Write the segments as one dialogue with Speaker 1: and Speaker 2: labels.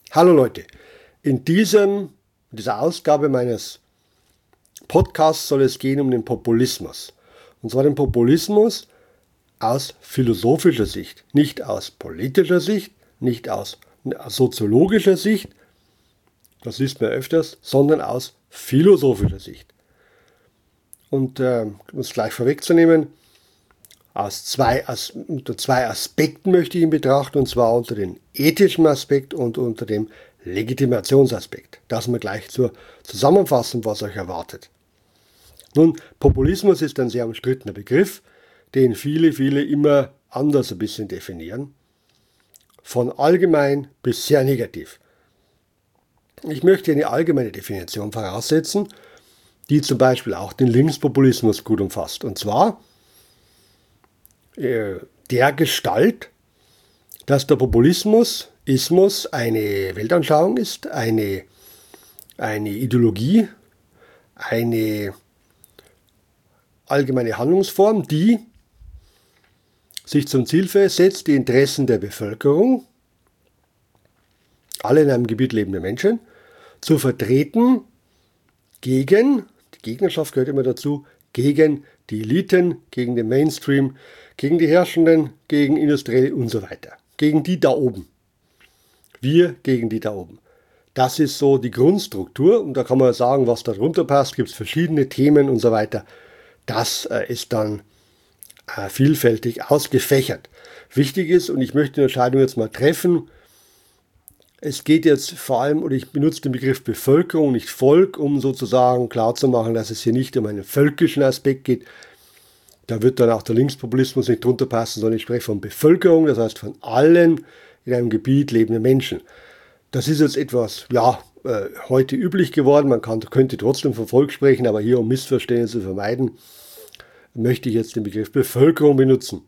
Speaker 1: Hallo Leute, in dieser Ausgabe meines Podcasts soll es gehen um den Populismus. Und zwar den Populismus aus philosophischer Sicht, nicht aus politischer Sicht, nicht aus soziologischer Sicht, das liest man öfters, sondern aus philosophischer Sicht. Und um es gleich vorwegzunehmen, unter zwei Aspekten möchte ich ihn betrachten, und zwar unter dem ethischen Aspekt und unter dem Legitimationsaspekt. Das mal gleich zur Zusammenfassung, was euch erwartet. Nun, Populismus ist ein sehr umstrittener Begriff, den viele immer anders ein bisschen definieren. Von allgemein bis sehr negativ. Ich möchte eine allgemeine Definition voraussetzen, die zum Beispiel auch den Linkspopulismus gut umfasst. Und zwar der Gestalt, dass der Populismus eine Weltanschauung ist, eine Ideologie, eine allgemeine Handlungsform, die sich zum Ziel setzt, die Interessen der Bevölkerung, alle in einem Gebiet lebende Menschen, zu vertreten gegen, die Gegnerschaft gehört immer dazu, gegen die Eliten, gegen den Mainstream, gegen die Herrschenden, gegen Industrielle und so weiter. Gegen die da oben. Wir gegen die da oben. Das ist so die Grundstruktur und da kann man sagen, was darunter passt, gibt es verschiedene Themen und so weiter. Das ist dann vielfältig ausgefächert. Wichtig ist, und ich möchte die Unterscheidung jetzt mal treffen, es geht jetzt vor allem, oder ich benutze den Begriff Bevölkerung, nicht Volk, um sozusagen klarzumachen, dass es hier nicht um einen völkischen Aspekt geht. Da wird dann auch der Linkspopulismus nicht drunter passen, sondern ich spreche von Bevölkerung, das heißt von allen in einem Gebiet lebenden Menschen. Das ist jetzt etwas, heute üblich geworden, könnte trotzdem von Volk sprechen, aber hier, um Missverständnisse zu vermeiden, möchte ich jetzt den Begriff Bevölkerung benutzen.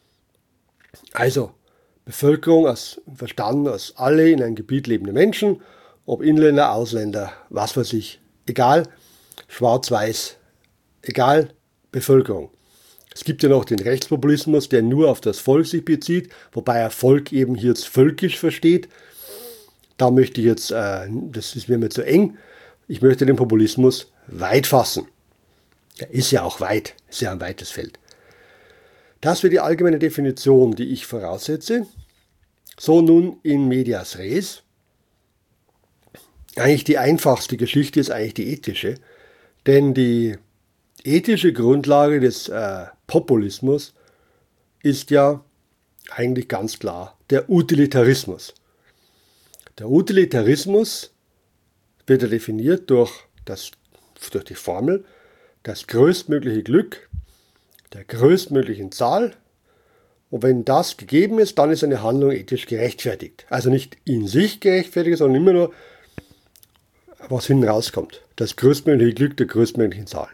Speaker 1: Also, Bevölkerung verstanden als alle in einem Gebiet lebende Menschen, ob Inländer, Ausländer, was weiß ich, egal, schwarz-weiß, egal, Bevölkerung. Es gibt ja noch den Rechtspopulismus, der nur auf das Volk sich bezieht, wobei er Volk eben hier jetzt völkisch versteht. Da möchte ich jetzt, das ist mir zu eng, ich möchte den Populismus weit fassen. Er ist ja auch weit, ist ja ein weites Feld. Das wäre die allgemeine Definition, die ich voraussetze. So nun in medias res. Eigentlich die einfachste Geschichte ist eigentlich die ethische, denn die ethische Grundlage des Populismus ist ja eigentlich ganz klar der Utilitarismus. Der Utilitarismus wird definiert durch die Formel, das größtmögliche Glück der größtmöglichen Zahl. Und wenn das gegeben ist, dann ist eine Handlung ethisch gerechtfertigt. Also nicht in sich gerechtfertigt, sondern immer nur, was hinten rauskommt. Das größtmögliche Glück der größtmöglichen Zahl.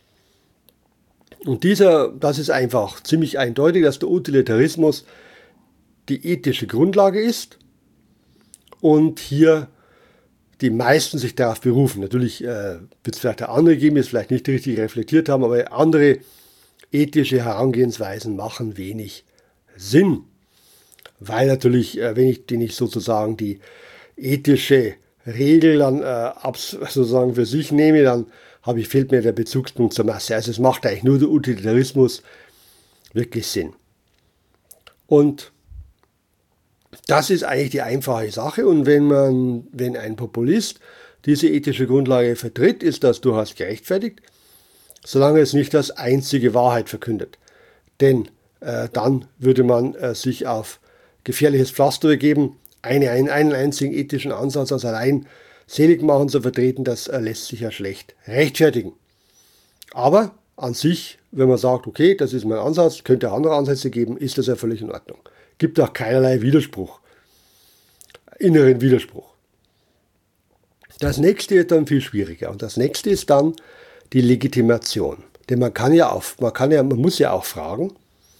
Speaker 1: Und das ist einfach ziemlich eindeutig, dass der Utilitarismus die ethische Grundlage ist und hier die meisten sich darauf berufen. Natürlich wird es vielleicht auch andere geben, die es vielleicht nicht richtig reflektiert haben, aber andere ethische Herangehensweisen machen wenig Sinn. Weil natürlich, wenn ich sozusagen die ethische Regel dann sozusagen für sich nehme, dann fehlt mir der Bezugspunkt zur Masse. Also es macht eigentlich nur der Utilitarismus wirklich Sinn. Und das ist eigentlich die einfache Sache. Und wenn ein Populist diese ethische Grundlage vertritt, ist das durchaus gerechtfertigt, solange es nicht als einzige Wahrheit verkündet. Denn dann würde man sich auf gefährliches Pflaster begeben, einen einzigen ethischen Ansatz als allein Seligmachen zu vertreten, das lässt sich ja schlecht rechtfertigen. Aber an sich, wenn man sagt, okay, das ist mein Ansatz, könnte auch andere Ansätze geben, ist das ja völlig in Ordnung. Gibt auch keinerlei Widerspruch, inneren Widerspruch. Das nächste wird dann viel schwieriger und das nächste ist dann die Legitimation. Denn man muss ja auch fragen,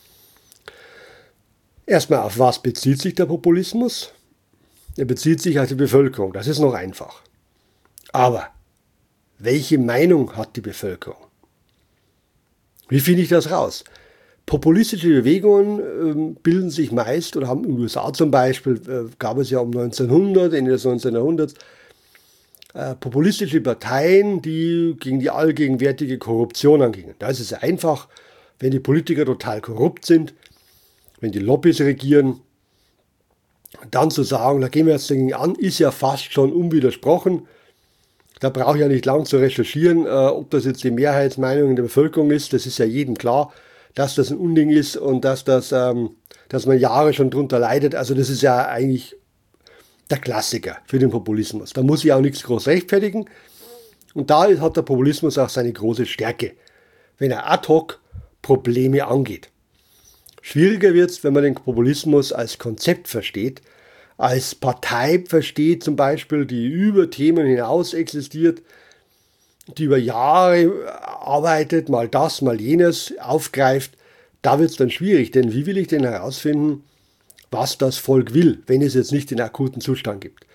Speaker 1: erstmal, auf was bezieht sich der Populismus? Er bezieht sich auf die Bevölkerung, das ist noch einfach. Aber welche Meinung hat die Bevölkerung? Wie finde ich das raus? Populistische Bewegungen bilden sich meist, oder haben in den USA zum Beispiel, gab es ja um 1900, Ende des 19. Jahrhunderts, populistische Parteien, die gegen die allgegenwärtige Korruption angingen. Da ist es einfach, wenn die Politiker total korrupt sind, wenn die Lobbys regieren, dann zu sagen, da gehen wir jetzt dagegen an, ist ja fast schon unwidersprochen. Da brauche ich ja nicht lang zu recherchieren, ob das jetzt die Mehrheitsmeinung in der Bevölkerung ist. Das ist ja jedem klar, dass das ein Unding ist und dass man Jahre schon drunter leidet. Also das ist ja eigentlich der Klassiker für den Populismus. Da muss ich auch nichts groß rechtfertigen. Und da hat der Populismus auch seine große Stärke, wenn er ad hoc Probleme angeht. Schwieriger wird es, wenn man den Populismus als Konzept versteht, als Partei versteht zum Beispiel, die über Themen hinaus existiert, die über Jahre arbeitet, mal das, mal jenes aufgreift. Da wird es dann schwierig, denn wie will ich denn herausfinden, was das Volk will, wenn es jetzt nicht den akuten Zustand gibt?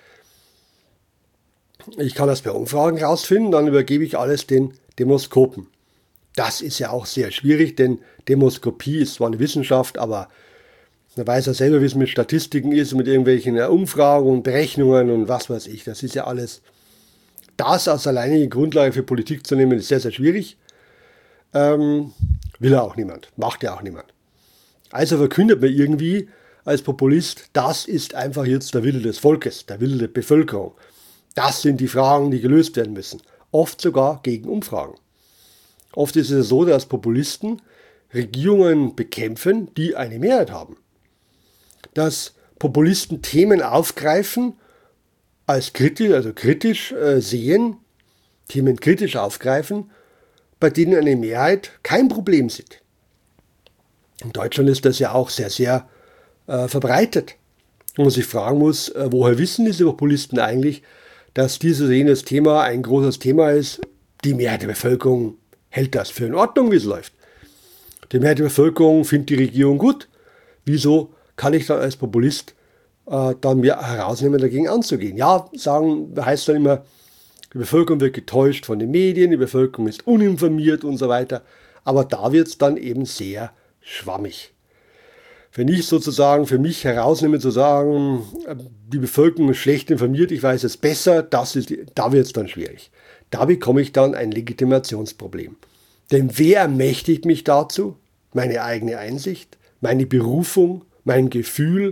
Speaker 1: Ich kann das bei Umfragen herausfinden, dann übergebe ich alles den Demoskopen. Das ist ja auch sehr schwierig, denn Demoskopie ist zwar eine Wissenschaft, aber man weiß ja selber, wie es mit Statistiken ist, mit irgendwelchen Umfragen und Berechnungen und was weiß ich. Das ist ja alles, das als alleinige Grundlage für Politik zu nehmen, ist sehr, sehr schwierig. Will ja auch niemand, macht ja auch niemand. Also verkündet man irgendwie als Populist, das ist einfach jetzt der Wille des Volkes, der Wille der Bevölkerung. Das sind die Fragen, die gelöst werden müssen. Oft sogar gegen Umfragen. Oft ist es so, dass Populisten Regierungen bekämpfen, die eine Mehrheit haben. Dass Populisten Themen aufgreifen, als kritisch, also kritisch sehen, Themen kritisch aufgreifen, bei denen eine Mehrheit kein Problem sieht. In Deutschland ist das ja auch sehr, sehr verbreitet. Und man sich fragen muss, woher wissen diese Populisten eigentlich, dass dieses jenes Thema ein großes Thema ist? Die Mehrheit der Bevölkerung hält das für in Ordnung, wie es läuft. Die Mehrheit der Bevölkerung findet die Regierung gut. Wieso kann ich dann als Populist dann mir herausnehmen, dagegen anzugehen? Ja, heißt dann immer, die Bevölkerung wird getäuscht von den Medien, die Bevölkerung ist uninformiert und so weiter. Aber da wird es dann eben sehr schwammig. Wenn ich sozusagen für mich herausnehme, zu sagen, die Bevölkerung ist schlecht informiert, ich weiß es besser, da wird es dann schwierig. Da bekomme ich dann ein Legitimationsproblem. Denn wer ermächtigt mich dazu? Meine eigene Einsicht, meine Berufung, mein Gefühl.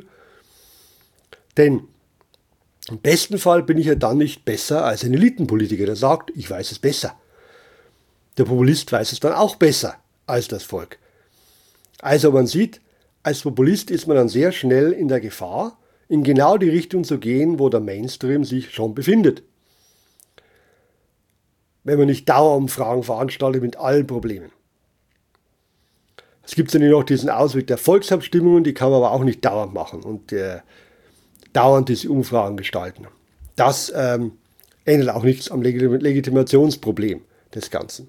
Speaker 1: Denn im besten Fall bin ich ja dann nicht besser als ein Elitenpolitiker, der sagt, ich weiß es besser. Der Populist weiß es dann auch besser als das Volk. Also man sieht, als Populist ist man dann sehr schnell in der Gefahr, in genau die Richtung zu gehen, wo der Mainstream sich schon befindet. Wenn man nicht Dauerumfragen veranstaltet mit allen Problemen. Es gibt dann noch diesen Ausweg der Volksabstimmungen, die kann man aber auch nicht dauernd machen und dauernd diese Umfragen gestalten. Das ändert auch nichts am Legitimationsproblem des Ganzen.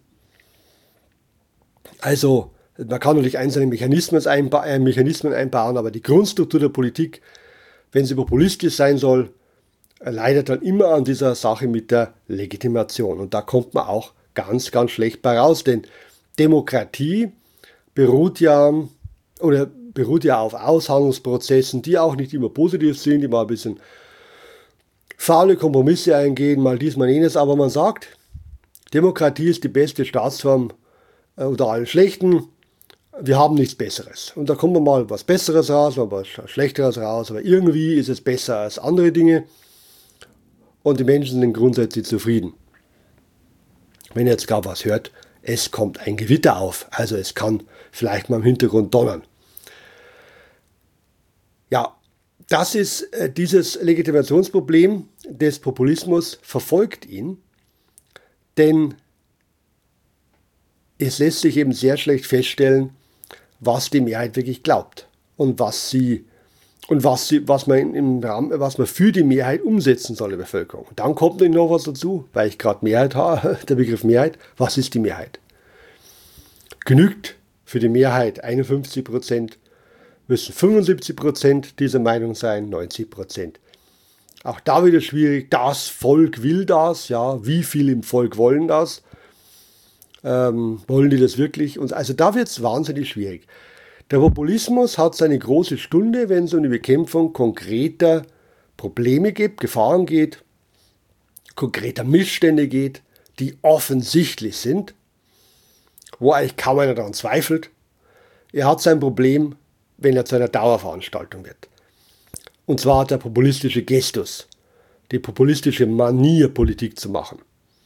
Speaker 1: Also, man kann natürlich einzelne Mechanismen einbauen, aber die Grundstruktur der Politik, wenn sie populistisch sein soll, leidet dann immer an dieser Sache mit der Legitimation. Und da kommt man auch ganz, ganz schlecht bei raus, denn Demokratie beruht ja auf Aushandlungsprozessen, die auch nicht immer positiv sind, die mal ein bisschen faule Kompromisse eingehen, mal dies, mal jenes, aber man sagt, Demokratie ist die beste Staatsform unter allen schlechten. Wir haben nichts Besseres. Und da kommt mal was Besseres raus, mal was Schlechteres raus, aber irgendwie ist es besser als andere Dinge und die Menschen sind grundsätzlich zufrieden. Wenn ihr jetzt gar was hört, es kommt ein Gewitter auf, also es kann vielleicht mal im Hintergrund donnern. Ja, das ist dieses Legitimationsproblem des Populismus verfolgt ihn, denn es lässt sich eben sehr schlecht feststellen, was die Mehrheit wirklich glaubt und was man für die Mehrheit umsetzen soll in der Bevölkerung. Und dann kommt noch was dazu, weil ich gerade Mehrheit habe, der Begriff Mehrheit. Was ist die Mehrheit? Genügt für die Mehrheit 51%, müssen 75% dieser Meinung sein, 90%. Auch da wieder schwierig, das Volk will das, ja, wie viele im Volk wollen das? Wollen die das wirklich? Und also da wird es wahnsinnig schwierig. Der Populismus hat seine große Stunde, wenn es um die Bekämpfung konkreter Probleme geht, Gefahren geht, konkreter Missstände geht, die offensichtlich sind, wo eigentlich kaum einer daran zweifelt. Er hat sein Problem, wenn er zu einer Dauerveranstaltung wird. Und zwar der populistische Gestus, die populistische Manier, Politik zu machen.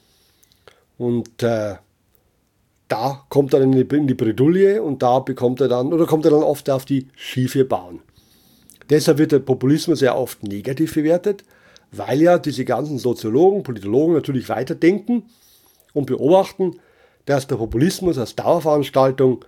Speaker 1: Und da kommt er dann in die Bredouille und da kommt er dann oft auf die schiefe Bahn. Deshalb wird der Populismus sehr oft negativ bewertet, weil ja diese ganzen Soziologen, Politologen natürlich weiterdenken und beobachten, dass der Populismus als Dauerveranstaltung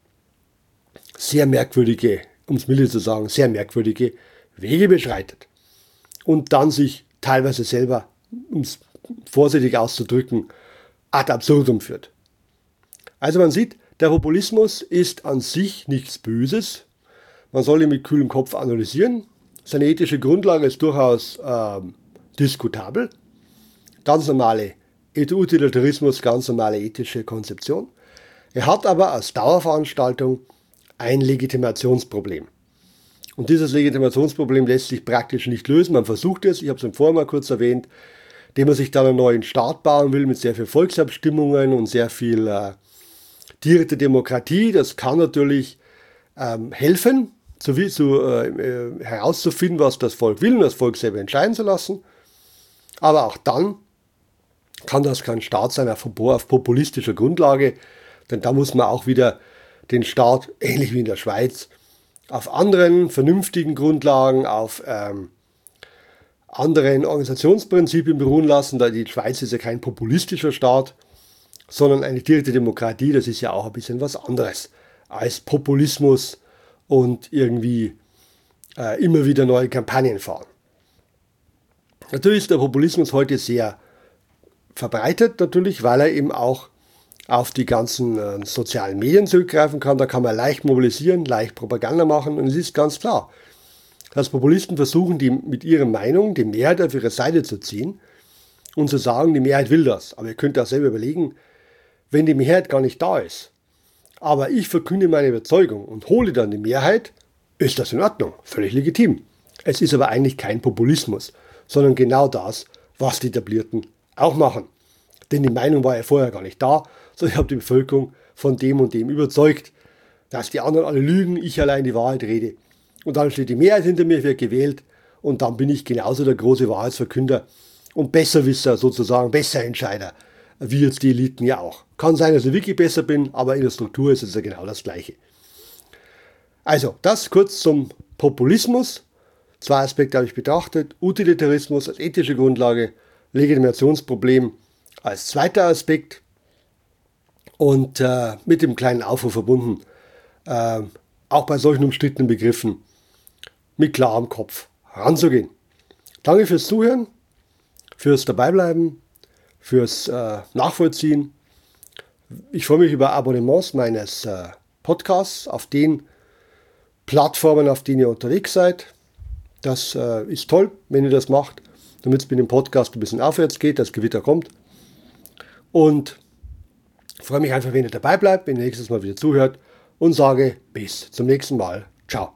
Speaker 1: sehr merkwürdige, um es milde zu sagen, sehr merkwürdige Wege beschreitet und dann sich teilweise selber, um es vorsichtig auszudrücken, ad absurdum führt. Also man sieht, der Populismus ist an sich nichts Böses. Man soll ihn mit kühlem Kopf analysieren. Seine ethische Grundlage ist durchaus diskutabel. Ganz normale Utilitarismus, ganz normale ethische Konzeption. Er hat aber als Dauerveranstaltung ein Legitimationsproblem. Und dieses Legitimationsproblem lässt sich praktisch nicht lösen. Man versucht es, ich habe es im Vorher mal kurz erwähnt, indem man sich dann einen neuen Staat bauen will mit sehr viel Volksabstimmungen und sehr viel direkte Demokratie. Das kann natürlich helfen, herauszufinden, was das Volk will und das Volk selber entscheiden zu lassen. Aber auch dann kann das kein Staat sein auf populistischer Grundlage, denn da muss man auch wieder den Staat, ähnlich wie in der Schweiz, auf anderen vernünftigen Grundlagen, auf anderen Organisationsprinzipien beruhen lassen. Da die Schweiz ist ja kein populistischer Staat, sondern eine direkte Demokratie. Das ist ja auch ein bisschen was anderes als Populismus und irgendwie immer wieder neue Kampagnen fahren. Natürlich ist der Populismus heute sehr verbreitet, natürlich, weil er eben auch auf die ganzen sozialen Medien zurückgreifen kann. Da kann man leicht mobilisieren, leicht Propaganda machen und es ist ganz klar, dass Populisten versuchen, mit ihrer Meinung die Mehrheit auf ihre Seite zu ziehen und zu sagen, die Mehrheit will das. Aber ihr könnt auch selber überlegen, wenn die Mehrheit gar nicht da ist, aber ich verkünde meine Überzeugung und hole dann die Mehrheit, ist das in Ordnung, völlig legitim. Es ist aber eigentlich kein Populismus, sondern genau das, was die Etablierten auch machen. Denn die Meinung war ja vorher gar nicht da, sondern ich habe die Bevölkerung von dem und dem überzeugt, dass die anderen alle lügen, ich allein die Wahrheit rede. Und dann steht die Mehrheit hinter mir, wird gewählt und dann bin ich genauso der große Wahrheitsverkünder und Besserwisser sozusagen, Besserentscheider, wie jetzt die Eliten ja auch. Kann sein, dass ich wirklich besser bin, aber in der Struktur ist es ja genau das Gleiche. Also, das kurz zum Populismus. 2 Aspekte habe ich betrachtet. Utilitarismus als ethische Grundlage, Legitimationsproblem als zweiter Aspekt und mit dem kleinen Aufruf verbunden, auch bei solchen umstrittenen Begriffen mit klarem Kopf ranzugehen. Danke fürs Zuhören, fürs Dabeibleiben, fürs Nachvollziehen. Ich freue mich über Abonnements meines Podcasts auf den Plattformen, auf denen ihr unterwegs seid. Das ist toll, wenn ihr das macht, damit es mit dem Podcast ein bisschen aufwärts geht, das Gewitter kommt. Und freue mich einfach, wenn ihr dabei bleibt, wenn ihr nächstes Mal wieder zuhört und sage bis zum nächsten Mal. Ciao.